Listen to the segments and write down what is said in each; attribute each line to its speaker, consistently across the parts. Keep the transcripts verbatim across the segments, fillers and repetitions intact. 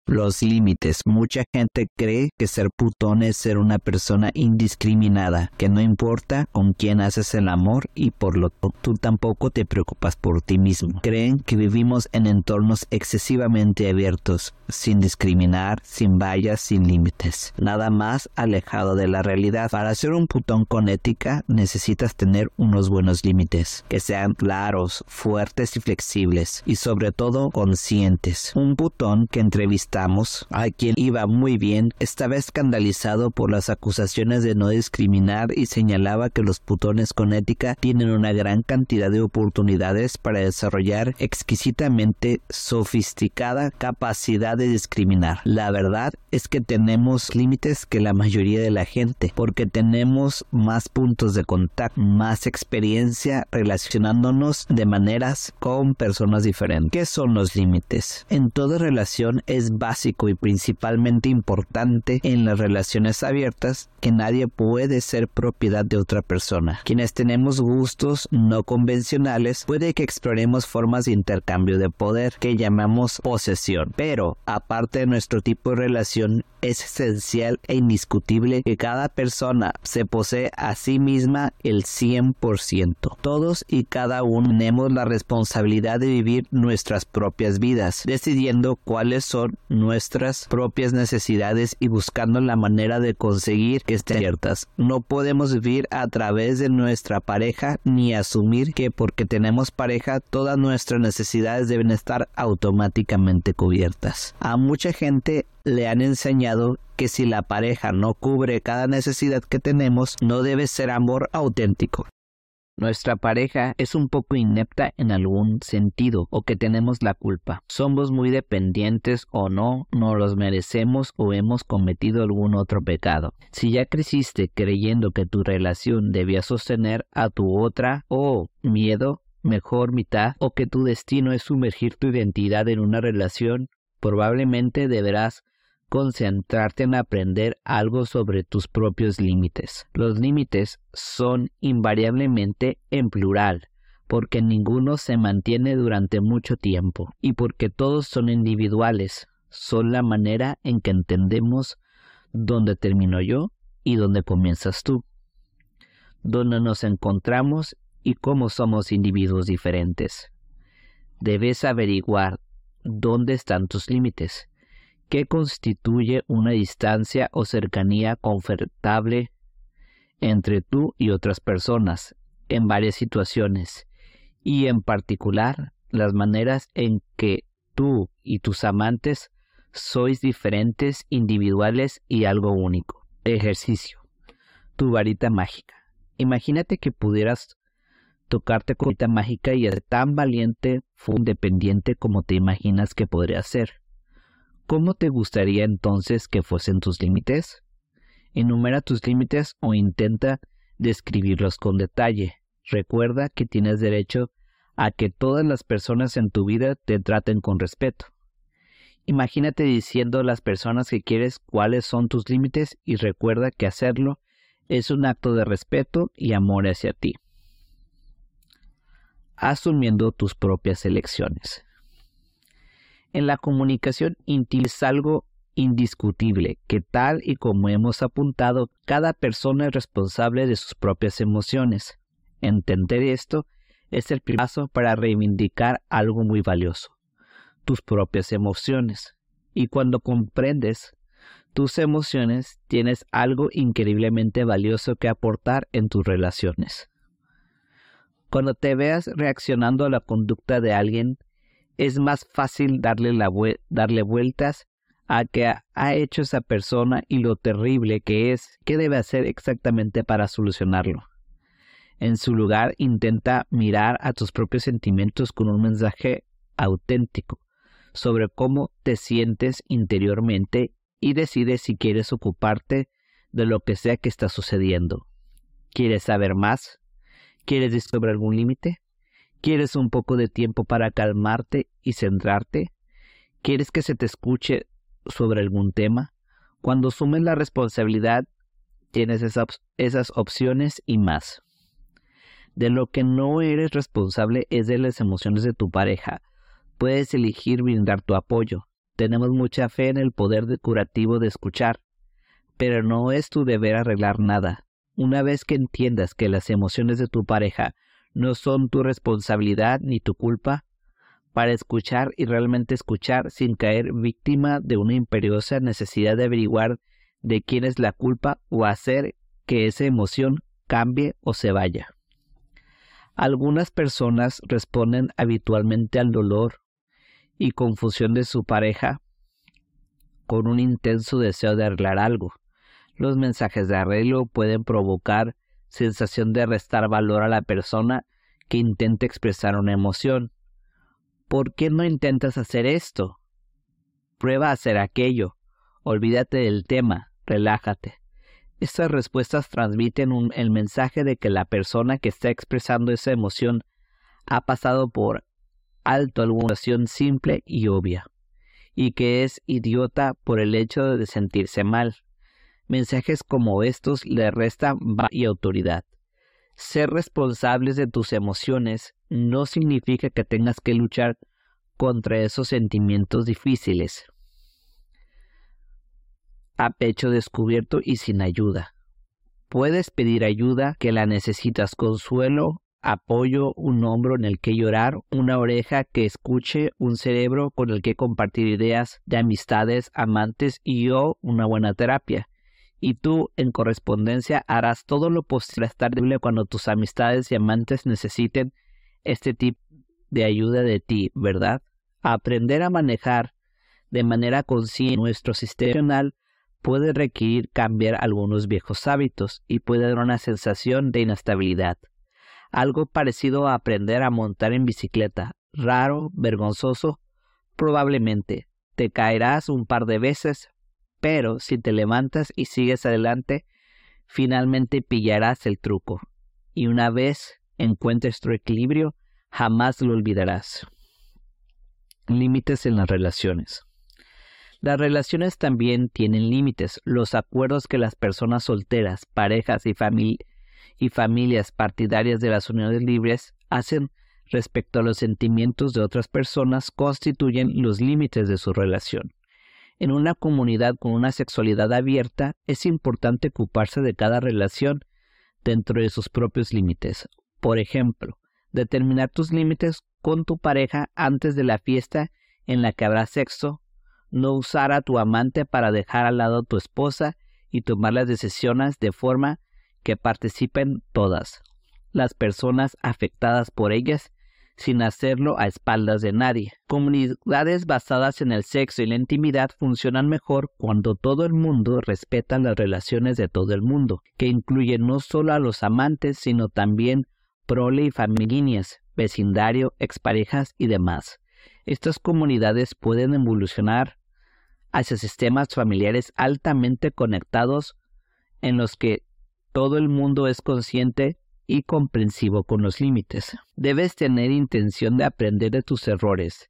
Speaker 1: Los límites. Mucha gente cree que ser putón es ser una persona indiscriminada, que no importa con quién haces el amor y por lo tanto tú tampoco te preocupas por ti mismo. Creen que vivimos en entornos excesivamente abiertos, sin discriminar, sin vallas, sin límites. Nada más alejado de la realidad. Para ser un putón con ética necesitas tener unos buenos límites, que sean claros, fuertes y flexibles, y sobre todo conscientes. Un putón que entrevista a quien iba muy bien, estaba escandalizado por las acusaciones de no discriminar y señalaba que los putones con ética tienen una gran cantidad de oportunidades para desarrollar exquisitamente sofisticada capacidad de discriminar. La verdad es que tenemos límites que la mayoría de la gente, porque tenemos más puntos de contacto, más experiencia relacionándonos de maneras con personas diferentes. ¿Qué son los límites? En toda relación es básico y principalmente importante en las relaciones abiertas que nadie puede ser propiedad de otra persona. Quienes tenemos gustos no convencionales puede que exploremos formas de intercambio de poder que llamamos posesión, pero aparte de nuestro tipo de relación es esencial e indiscutible que cada persona se posee a sí misma el cien por ciento. Todos y cada uno tenemos la responsabilidad de vivir nuestras propias vidas, decidiendo cuáles son nuestras propias necesidades y buscando la manera de conseguir que estén ciertas. No podemos vivir a través de nuestra pareja ni asumir que porque tenemos pareja todas nuestras necesidades deben estar automáticamente cubiertas. A mucha gente le han enseñado que si la pareja no cubre cada necesidad que tenemos, no debe ser amor auténtico. Nuestra pareja es un poco inepta en algún sentido o que tenemos la culpa. Somos muy dependientes o no, no los merecemos o hemos cometido algún otro pecado. Si ya creciste creyendo que tu relación debía sostener a tu otra o miedo, mejor mitad, o que tu destino es sumergir tu identidad en una relación, probablemente deberás concentrarte en aprender algo sobre tus propios límites. Los límites son invariablemente en plural, porque ninguno se mantiene durante mucho tiempo y porque todos son individuales. Son la manera en que entendemos dónde termino yo y dónde comienzas tú, dónde nos encontramos y cómo somos individuos diferentes. Debes averiguar dónde están tus límites. ¿Qué constituye una distancia o cercanía confortable entre tú y otras personas en varias situaciones? Y en particular, las maneras en que tú y tus amantes sois diferentes, individuales y algo único. Ejercicio. Tu varita mágica. Imagínate que pudieras tocarte con tu varita mágica y ser tan valiente o independiente como te imaginas que podrías ser. ¿Cómo te gustaría entonces que fuesen tus límites? Enumera tus límites o intenta describirlos con detalle. Recuerda que tienes derecho a que todas las personas en tu vida te traten con respeto. Imagínate diciendo a las personas que quieres cuáles son tus límites y recuerda que hacerlo es un acto de respeto y amor hacia ti. Asumiendo tus propias elecciones. En la comunicación íntima es algo indiscutible que tal y como hemos apuntado, cada persona es responsable de sus propias emociones. Entender esto es el primer paso para reivindicar algo muy valioso, tus propias emociones. Y cuando comprendes tus emociones, tienes algo increíblemente valioso que aportar en tus relaciones. Cuando te veas reaccionando a la conducta de alguien, es más fácil darle, la vu- darle vueltas a qué ha, ha hecho esa persona y lo terrible que es, qué debe hacer exactamente para solucionarlo. En su lugar, intenta mirar a tus propios sentimientos con un mensaje auténtico sobre cómo te sientes interiormente y decide si quieres ocuparte de lo que sea que está sucediendo. ¿Quieres saber más? ¿Quieres decir sobre algún límite? ¿Quieres un poco de tiempo para calmarte y centrarte? ¿Quieres que se te escuche sobre algún tema? Cuando asumes la responsabilidad, tienes esa, esas opciones y más. De lo que no eres responsable es de las emociones de tu pareja. Puedes elegir brindar tu apoyo, Tenemos mucha fe en el poder de curativo de escuchar, pero no es tu deber arreglar nada. Una vez que entiendas que las emociones de tu pareja no son tu responsabilidad ni tu culpa, para escuchar y realmente escuchar sin caer víctima de una imperiosa necesidad de averiguar de quién es la culpa o hacer que esa emoción cambie o se vaya. Algunas personas responden habitualmente al dolor y confusión de su pareja con un intenso deseo de arreglar algo. Los mensajes de arreglo pueden provocar sensación de restar valor a la persona que intenta expresar una emoción. ¿Por qué no intentas hacer esto? Prueba a hacer aquello. Olvídate del tema. Relájate. Estas respuestas transmiten un, el mensaje de que la persona que está expresando esa emoción ha pasado por alto alguna emoción simple y obvia, y que es idiota por el hecho de sentirse mal. Mensajes como estos le restan valor y autoridad. Ser responsables de tus emociones no significa que tengas que luchar contra esos sentimientos difíciles a pecho descubierto y sin ayuda. Puedes pedir ayuda que la necesitas: consuelo, apoyo, un hombro en el que llorar, una oreja que escuche, un cerebro con el que compartir ideas de amistades, amantes y o una buena terapia. Y tú, en correspondencia, harás todo lo posible para estar libre cuando tus amistades y amantes necesiten este tipo de ayuda de ti, ¿verdad? Aprender a manejar de manera consciente nuestro sistema emocional puede requerir cambiar algunos viejos hábitos y puede dar una sensación de inestabilidad. Algo parecido a aprender a montar en bicicleta. Raro, vergonzoso, probablemente. Te caerás un par de veces, pero si te levantas y sigues adelante, finalmente pillarás el truco. Y una vez encuentres tu equilibrio, jamás lo olvidarás. Límites en las relaciones. Las relaciones también tienen límites. Los acuerdos que las personas solteras, parejas y, famili- y familias partidarias de las uniones libres hacen respecto a los sentimientos de otras personas constituyen los límites de su relación. En una comunidad con una sexualidad abierta, es importante ocuparse de cada relación dentro de sus propios límites. Por ejemplo, determinar tus límites con tu pareja antes de la fiesta en la que habrá sexo. No usar a tu amante para dejar al lado a tu esposa y tomar las decisiones de forma que participen todas las personas afectadas por ellas, sin hacerlo a espaldas de nadie. Comunidades basadas en el sexo y la intimidad funcionan mejor cuando todo el mundo respeta las relaciones de todo el mundo, que incluyen no solo a los amantes, sino también prole y familias, vecindario, exparejas y demás. Estas comunidades pueden evolucionar hacia sistemas familiares altamente conectados en los que todo el mundo es consciente y comprensivo con los límites. Debes tener intención de aprender de tus errores.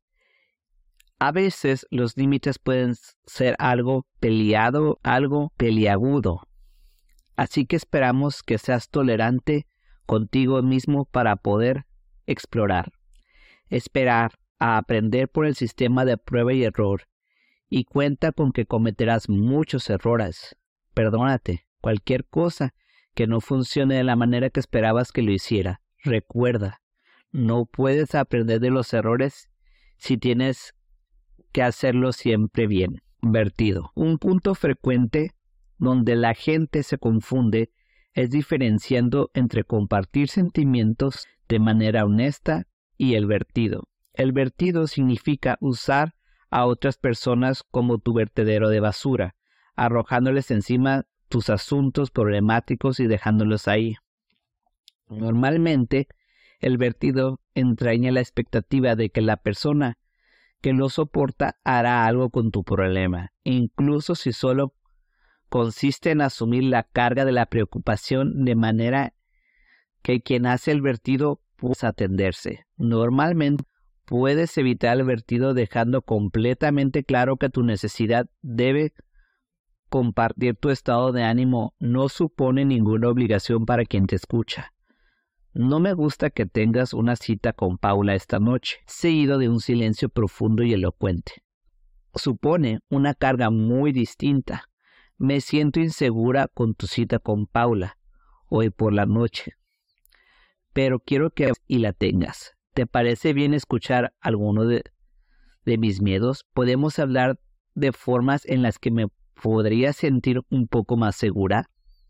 Speaker 1: A veces los límites pueden ser algo peleado, algo peliagudo. Así que esperamos que seas tolerante contigo mismo para poder explorar. Esperar a aprender por el sistema de prueba y error. Y cuenta con que cometerás muchos errores. Perdónate. Cualquier cosa que no funcione de la manera que esperabas que lo hiciera. Recuerda, no puedes aprender de los errores si tienes que hacerlo siempre bien. Vertido. Un punto frecuente donde la gente se confunde es diferenciando entre compartir sentimientos de manera honesta y el vertido. El vertido significa usar a otras personas como tu vertedero de basura, arrojándoles encima tus asuntos problemáticos y dejándolos ahí. Normalmente, el vertido entraña la expectativa de que la persona que lo soporta hará algo con tu problema, incluso si solo consiste en asumir la carga de la preocupación de manera que quien hace el vertido pueda atenderse. Normalmente, puedes evitar el vertido dejando completamente claro que tu necesidad debe compartir tu estado de ánimo no supone ninguna obligación para quien te escucha. No me gusta que tengas una cita con Paula esta noche, seguido de un silencio profundo y elocuente. supone una carga muy distinta. Me siento insegura con tu cita con Paula hoy por la noche, pero quiero que y la tengas. ¿Te parece bien escuchar alguno de, de mis miedos? Podemos hablar de formas en las que me podría sentir un poco más segura.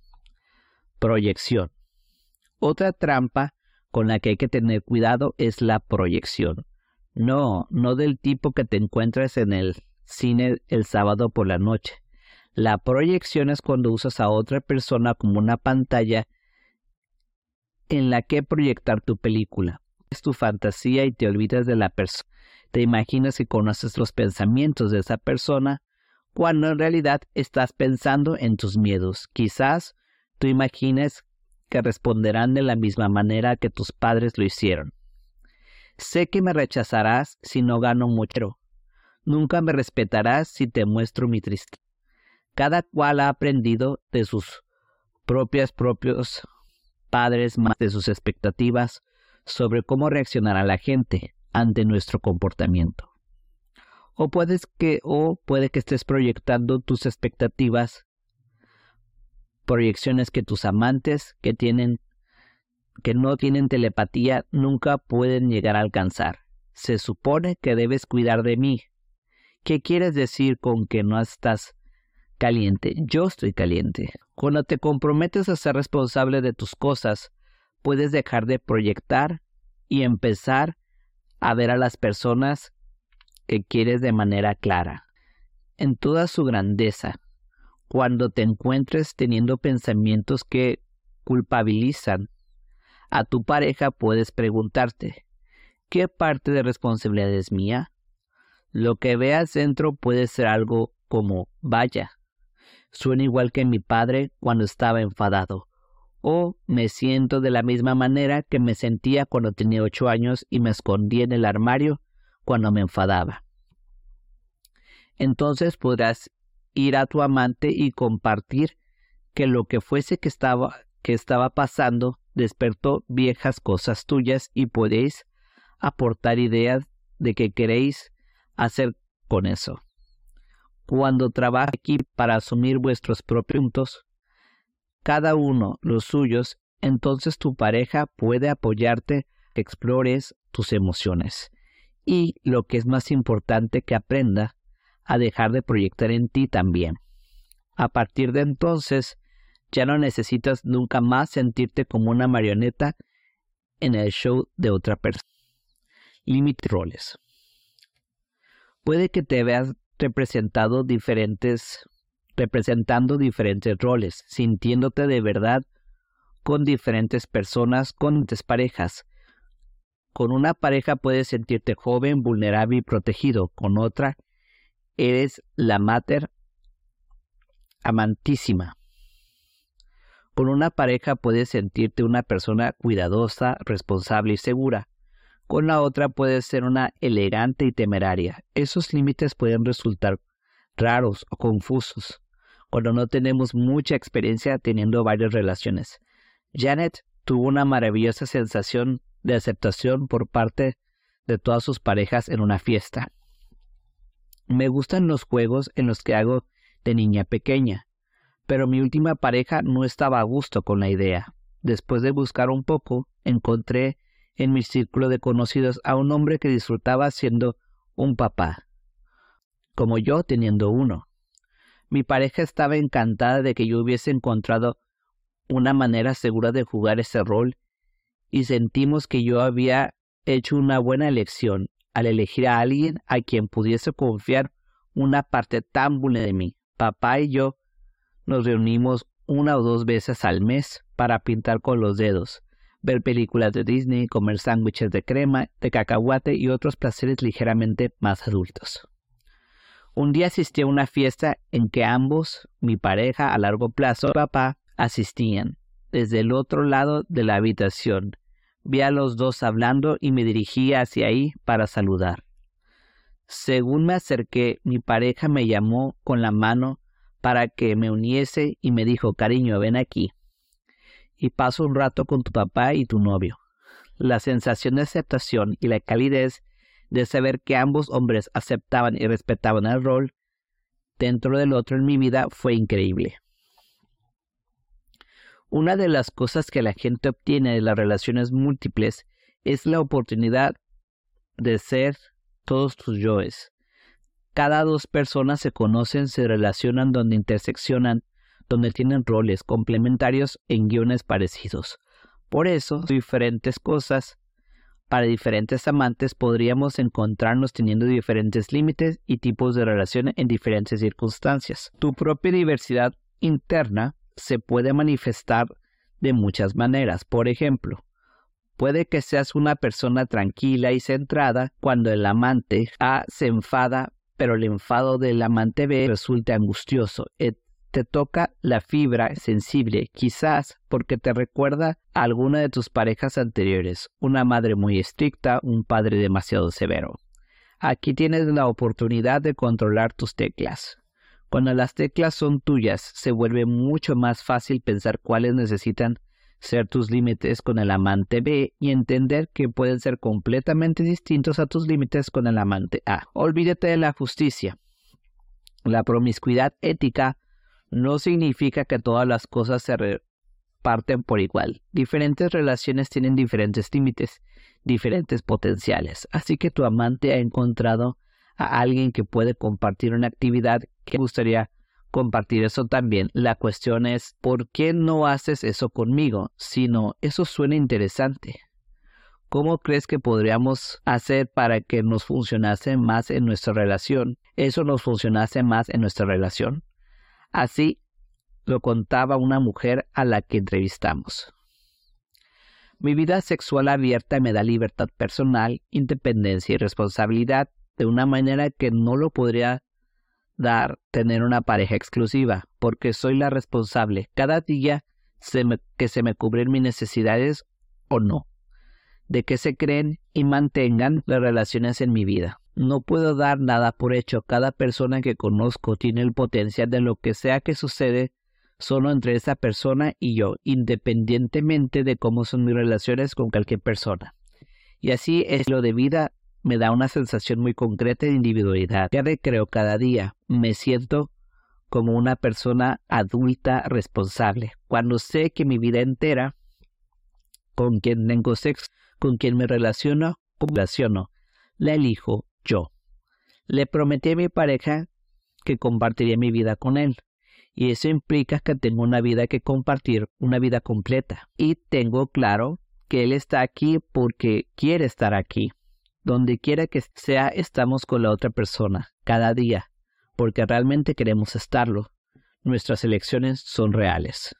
Speaker 1: Proyección. Otra trampa con la que hay que tener cuidado es la proyección. No, no del tipo que te encuentras en el cine el sábado por la noche. La proyección es cuando usas a otra persona como una pantalla en la que proyectar tu película. Es tu fantasía y te olvidas de la persona. Te imaginas que conoces los pensamientos de esa persona, cuando en realidad estás pensando en tus miedos. Quizás tú imagines que responderán de la misma manera que tus padres lo hicieron. Sé que me rechazarás si no gano mucho. Nunca me respetarás si te muestro mi tristeza. Cada cual ha aprendido de sus propios propios padres, más de sus expectativas sobre cómo reaccionará la gente ante nuestro comportamiento. O puedes que o puede que estés proyectando tus expectativas, proyecciones que tus amantes que tienen que no tienen telepatía nunca pueden llegar a alcanzar. Se supone que debes cuidar de mí. ¿Qué quieres decir con que no estás caliente? Yo estoy caliente. Cuando te comprometes a ser responsable de tus cosas, puedes dejar de proyectar y empezar a ver a las personas que quieres de manera clara, en toda su grandeza. Cuando te encuentres teniendo pensamientos que culpabilizan a tu pareja, puedes preguntarte, ¿qué parte de responsabilidad es mía? Lo que veas dentro puede ser algo como, vaya, suena igual que mi padre cuando estaba enfadado, o me siento de la misma manera que me sentía cuando tenía ocho años y me escondí en el armario cuando me enfadaba. Entonces podrás ir a tu amante y compartir que lo que fuese que estaba, que estaba pasando despertó viejas cosas tuyas y podéis aportar ideas de qué queréis hacer con eso. Cuando trabaje aquí para asumir vuestros propios puntos, cada uno los suyos, entonces tu pareja puede apoyarte, que explores tus emociones y, lo que es más importante, que aprenda a dejar de proyectar en ti también. A partir de entonces, ya no necesitas nunca más sentirte como una marioneta en el show de otra persona. Límite roles. Puede que te veas representado diferentes, representando diferentes roles, sintiéndote de verdad con diferentes personas, con diferentes parejas. Con una pareja puedes sentirte joven, vulnerable y protegido. Con otra, eres la mater amantísima. Con una pareja puedes sentirte una persona cuidadosa, responsable y segura. Con la otra puedes ser una elegante y temeraria. Esos límites pueden resultar raros o confusos cuando no tenemos mucha experiencia teniendo varias relaciones. Janet tuvo una maravillosa sensación de aceptación por parte de todas sus parejas en una fiesta. Me gustan los juegos en los que hago de niña pequeña, pero mi última pareja no estaba a gusto con la idea. Después de buscar un poco, encontré en mi círculo de conocidos a un hombre que disfrutaba siendo un papá, como yo teniendo uno. Mi pareja estaba encantada de que yo hubiese encontrado una manera segura de jugar ese rol y sentimos que yo había hecho una buena elección al elegir a alguien a quien pudiese confiar una parte tan vulnerable de mí. Papá y yo nos reunimos una o dos veces al mes para pintar con los dedos, ver películas de Disney, comer sándwiches de crema, de cacahuate y otros placeres ligeramente más adultos. Un día asistí a una fiesta en que ambos, mi pareja a largo plazo y papá, asistían. Desde el otro lado de la habitación, vi a los dos hablando y me dirigí hacia ahí para saludar. Según me acerqué, mi pareja me llamó con la mano para que me uniese y me dijo, cariño, ven aquí y paso un rato con tu papá y tu novio. La sensación de aceptación y la calidez de saber que ambos hombres aceptaban y respetaban el rol dentro del otro en mi vida fue increíble. Una de las cosas que la gente obtiene de las relaciones múltiples es la oportunidad de ser todos tus yoes. Cada dos personas se conocen, se relacionan, donde interseccionan, donde tienen roles complementarios en guiones parecidos. Por eso, diferentes cosas para diferentes amantes podríamos encontrarnos teniendo diferentes límites y tipos de relaciones en diferentes circunstancias. Tu propia diversidad interna se puede manifestar de muchas maneras. Por ejemplo, puede que seas una persona tranquila y centrada cuando el amante A se enfada, pero el enfado del amante B resulta angustioso. Te toca la fibra sensible, quizás porque te recuerda a alguna de tus parejas anteriores, una madre muy estricta, un padre demasiado severo. Aquí tienes la oportunidad de controlar tus teclas. Cuando las teclas son tuyas, se vuelve mucho más fácil pensar cuáles necesitan ser tus límites con el amante B y entender que pueden ser completamente distintos a tus límites con el amante A. Olvídate de la justicia. La promiscuidad ética no significa que todas las cosas se reparten por igual. Diferentes relaciones tienen diferentes límites, diferentes potenciales. Así que tu amante ha encontrado a alguien que puede compartir una actividad que gustaría compartir eso también. La cuestión es, ¿por qué no haces eso conmigo? Sino, eso suena interesante. ¿Cómo crees que podríamos hacer para que nos funcionase más en nuestra relación? Eso nos funcionase más en nuestra relación. Así lo contaba una mujer a la que entrevistamos. Mi vida sexual abierta me da libertad personal, independencia y responsabilidad de una manera que no lo podría dar tener una pareja exclusiva, porque soy la responsable cada día se me, que se me cubren mis necesidades o no, de que se creen y mantengan las relaciones en mi vida. No puedo dar nada por hecho. Cada persona que conozco tiene el potencial de lo que sea que sucede solo entre esa persona y yo, independientemente de cómo son mis relaciones con cualquier persona. Y así es lo de vida. Me da una sensación muy concreta de individualidad. Ya recreo cada día. Me siento como una persona adulta responsable. Cuando sé que mi vida entera, con quien tengo sexo, con quien me relaciono, me relaciono, la elijo yo. Le prometí a mi pareja que compartiría mi vida con él. Y eso implica que tengo una vida que compartir, una vida completa. Y tengo claro que él está aquí porque quiere estar aquí. Donde quiera que sea, estamos con la otra persona, cada día, porque realmente queremos estarlo. Nuestras elecciones son reales.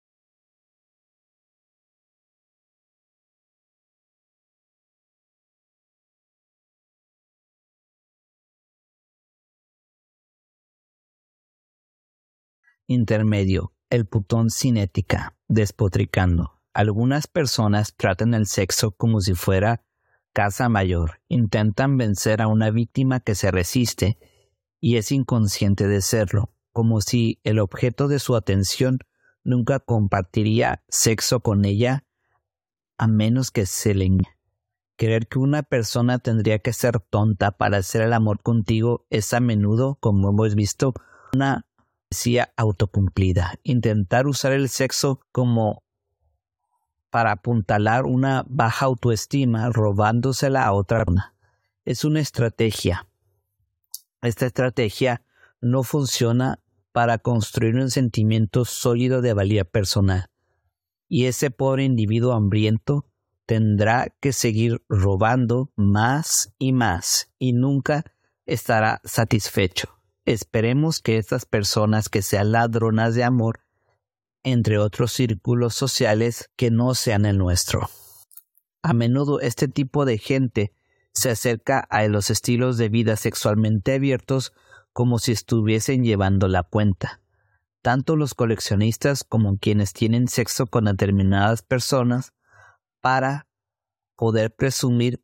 Speaker 1: Intermedio, el putón sin ética, despotricando. Algunas personas tratan el sexo como si fuera casa mayor. Intentan vencer a una víctima que se resiste y es inconsciente de serlo, como si el objeto de su atención nunca compartiría sexo con ella a menos que se le... Creer que una persona tendría que ser tonta para hacer el amor contigo es a menudo, como hemos visto, una profecía autocumplida. Intentar usar el sexo como para apuntalar una baja autoestima robándosela a otra persona es una estrategia. Esta estrategia no funciona para construir un sentimiento sólido de valía personal. Y ese pobre individuo hambriento tendrá que seguir robando más y más y nunca estará satisfecho. Esperemos que estas personas que sean ladronas de amor, entre otros círculos sociales que no sean el nuestro. A menudo este tipo de gente se acerca a los estilos de vida sexualmente abiertos como si estuviesen llevando la cuenta. Tanto los coleccionistas como quienes tienen sexo con determinadas personas para poder presumir,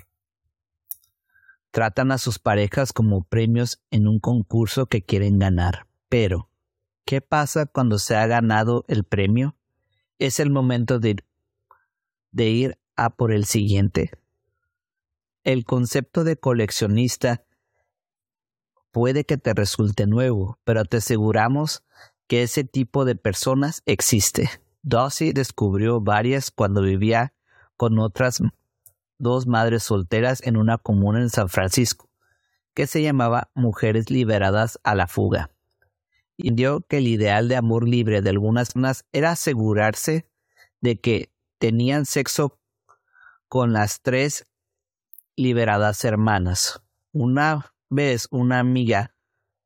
Speaker 1: tratan a sus parejas como premios en un concurso que quieren ganar. Pero, ¿qué pasa cuando se ha ganado el premio? Es el momento de ir, de ir a por el siguiente. El concepto de coleccionista puede que te resulte nuevo, pero te aseguramos que ese tipo de personas existe. Dossie descubrió varias cuando vivía con otras dos madres solteras en una comuna en San Francisco, que se llamaba Mujeres Liberadas a la Fuga. Y entendió que el ideal de amor libre de algunas personas era asegurarse de que tenían sexo con las tres liberadas hermanas. Una vez una amiga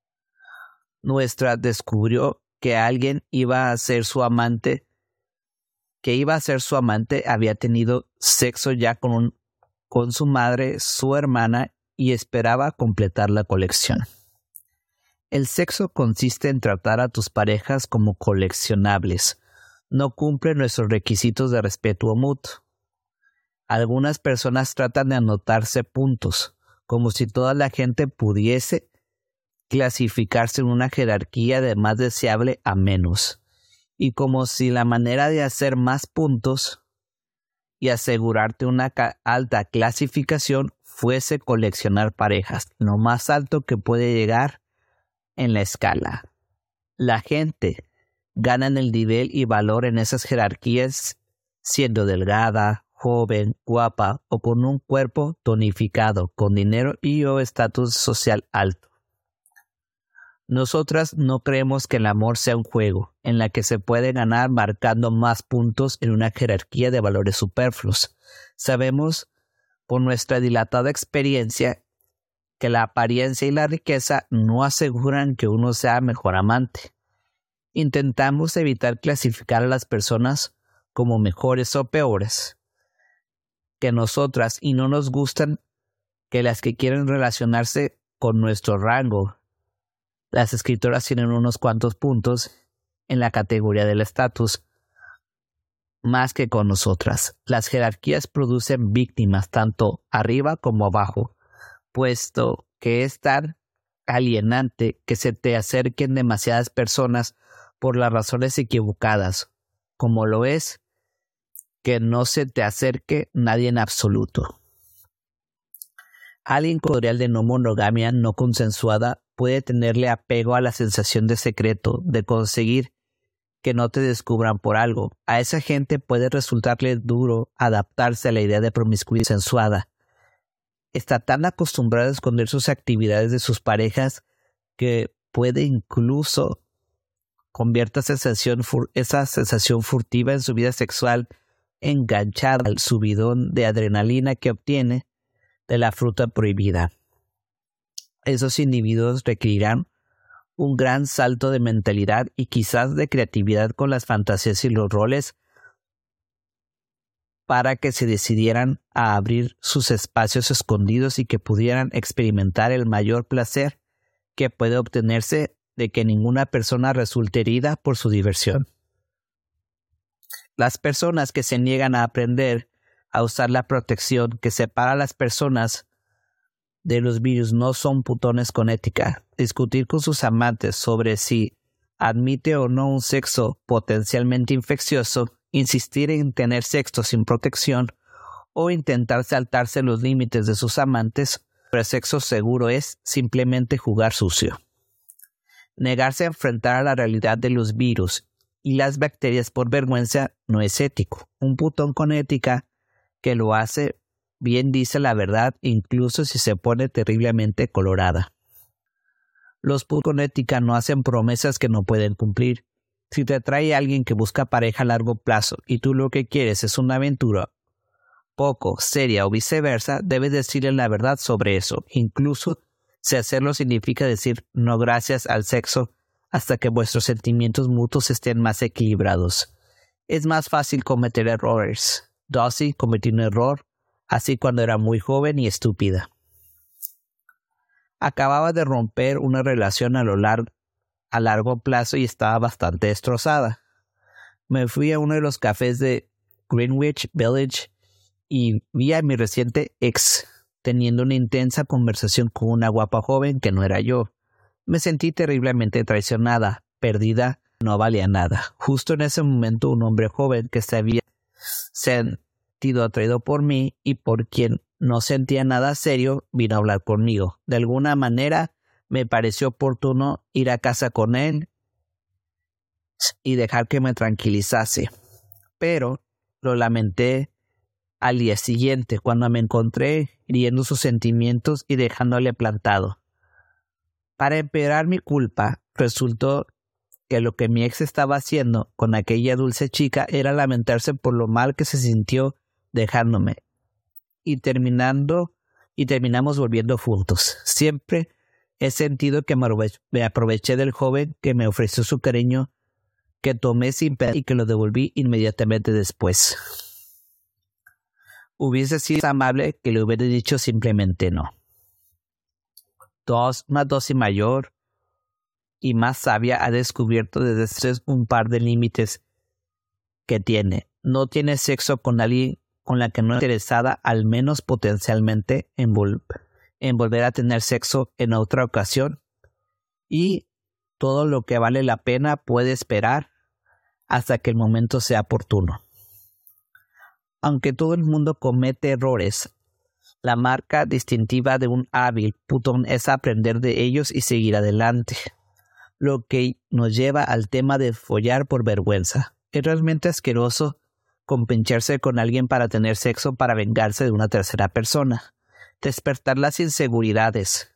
Speaker 1: nuestra descubrió que alguien iba a ser su amante, que iba a ser su amante, había tenido sexo ya con, un, con su madre, su hermana, y esperaba completar la colección. El sexo consiste en tratar a tus parejas como coleccionables. No cumple nuestros requisitos de respeto mutuo. Algunas personas tratan de anotarse puntos, como si toda la gente pudiese clasificarse en una jerarquía de más deseable a menos, y como si la manera de hacer más puntos y asegurarte una ca- alta clasificación fuese coleccionar parejas, lo más alto que puede llegar en la escala. La gente gana en el nivel y valor en esas jerarquías siendo delgada, joven, guapa o con un cuerpo tonificado, con dinero y o estatus social alto. Nosotras no creemos que el amor sea un juego en la que se puede ganar marcando más puntos en una jerarquía de valores superfluos. Sabemos por nuestra dilatada experiencia que la apariencia y la riqueza no aseguran que uno sea mejor amante. Intentamos evitar clasificar a las personas como mejores o peores que nosotras y no nos gustan que las que quieren relacionarse con nuestro rango. Las escritoras tienen unos cuantos puntos en la categoría del estatus más que con nosotras. Las jerarquías producen víctimas tanto arriba como abajo, puesto que es tan alienante que se te acerquen demasiadas personas por las razones equivocadas, como lo es que no se te acerque nadie en absoluto. Alguien con historial de no monogamia no consensuada puede tenerle apego a la sensación de secreto, de conseguir que no te descubran por algo. A esa gente puede resultarle duro adaptarse a la idea de promiscuidad consensuada. Está tan acostumbrada a esconder sus actividades de sus parejas que puede incluso convierta sensación fur- esa sensación furtiva en su vida sexual, enganchada al subidón de adrenalina que obtiene de la fruta prohibida. Esos individuos requerirán un gran salto de mentalidad y quizás de creatividad con las fantasías y los roles para que se decidieran a abrir sus espacios escondidos y que pudieran experimentar el mayor placer que puede obtenerse de que ninguna persona resulte herida por su diversión. Las personas que se niegan a aprender a usar la protección que separa a las personas de los virus no son putones con ética. Discutir con sus amantes sobre si admite o no un sexo potencialmente infeccioso, insistir en tener sexo sin protección o intentar saltarse los límites de sus amantes sobre sexo seguro es simplemente jugar sucio. Negarse a enfrentar a la realidad de los virus y las bacterias por vergüenza no es ético. Un putón con ética que lo hace bien dice la verdad incluso si se pone terriblemente colorada. Los putos con ética no hacen promesas que no pueden cumplir. Si te atrae alguien que busca pareja a largo plazo y tú lo que quieres es una aventura poco seria o viceversa, debes decirle la verdad sobre eso, incluso si hacerlo significa decir no gracias al sexo hasta que vuestros sentimientos mutuos estén más equilibrados. Es más fácil cometer errores. Dossie cometió un error así cuando era muy joven y estúpida. Acababa de romper una relación a lo largo a largo plazo y estaba bastante destrozada. Me fui a uno de los cafés de Greenwich Village y vi a mi reciente ex teniendo una intensa conversación con una guapa joven que no era yo. Me sentí terriblemente traicionada, perdida, no valía nada. Justo en ese momento un hombre joven que se había sentido atraído por mí y por quien no sentía nada serio, vino a hablar conmigo. De alguna manera me pareció oportuno ir a casa con él y dejar que me tranquilizase. Pero lo lamenté al día siguiente, cuando me encontré hiriendo sus sentimientos y dejándole plantado. Para empeorar mi culpa, resultó que lo que mi ex estaba haciendo con aquella dulce chica era lamentarse por lo mal que se sintió dejándome. Y terminando, y terminamos volviendo juntos. Siempre he sentido que me aproveché del joven que me ofreció su cariño, que tomé sin pedir y que lo devolví inmediatamente después. Hubiese sido amable que le hubiera dicho simplemente no. Dos, una dosis mayor y más sabia ha descubierto desde un par de límites que tiene. No tiene sexo con alguien con la que no es interesada, al menos potencialmente, en, vol- en volver a tener sexo en otra ocasión. Y todo lo que vale la pena puede esperar hasta que el momento sea oportuno. Aunque todo el mundo comete errores, la marca distintiva de un hábil putón es aprender de ellos y seguir adelante. Lo que nos lleva al tema de follar por vergüenza. Es realmente asqueroso compincharse con alguien para tener sexo para vengarse de una tercera persona. Despertar las inseguridades,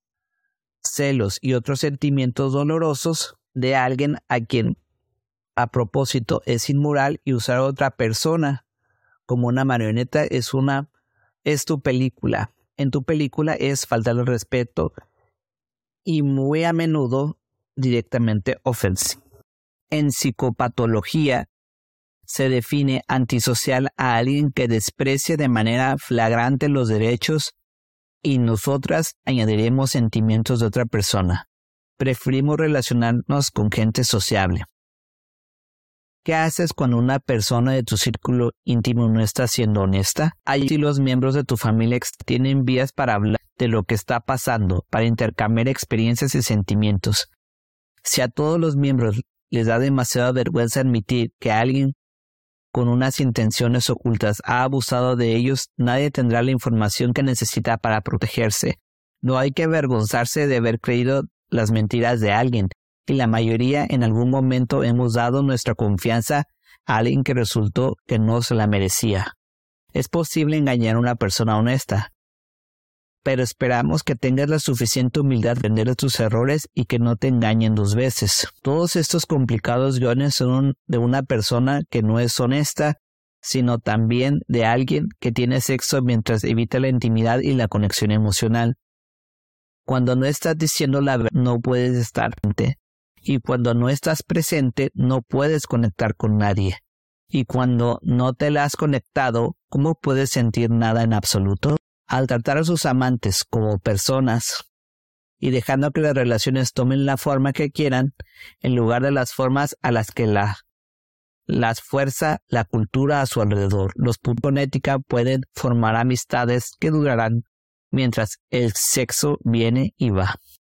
Speaker 1: celos y otros sentimientos dolorosos de alguien a quien a propósito es inmoral, y usar a otra persona como una marioneta es una es tu película. En tu película es faltarle el respeto y muy a menudo directamente ofensivo. En psicopatología se define antisocial a alguien que desprecia de manera flagrante los derechos, y nosotras añadiremos sentimientos de otra persona. Preferimos relacionarnos con gente sociable. ¿Qué haces cuando una persona de tu círculo íntimo no está siendo honesta? Allí los miembros de tu familia tienen vías para hablar de lo que está pasando, para intercambiar experiencias y sentimientos. Si a todos los miembros les da demasiada vergüenza admitir que alguien con unas intenciones ocultas ha abusado de ellos, nadie tendrá la información que necesita para protegerse. No hay que avergonzarse de haber creído las mentiras de alguien, y la mayoría en algún momento hemos dado nuestra confianza a alguien que resultó que no se la merecía. Es posible engañar a una persona honesta, pero esperamos que tengas la suficiente humildad de aprender de tus errores y que no te engañen dos veces. Todos estos complicados guiones son de una persona que no es honesta, sino también de alguien que tiene sexo mientras evita la intimidad y la conexión emocional. Cuando no estás diciendo la verdad, no puedes estar presente. Y cuando no estás presente, no puedes conectar con nadie. Y cuando no te la has conectado, ¿cómo puedes sentir nada en absoluto? Al tratar a sus amantes como personas y dejando que las relaciones tomen la forma que quieran, en lugar de las formas a las que la, las fuerza la cultura a su alrededor, los puntos con ética pueden formar amistades que durarán mientras el sexo viene y va.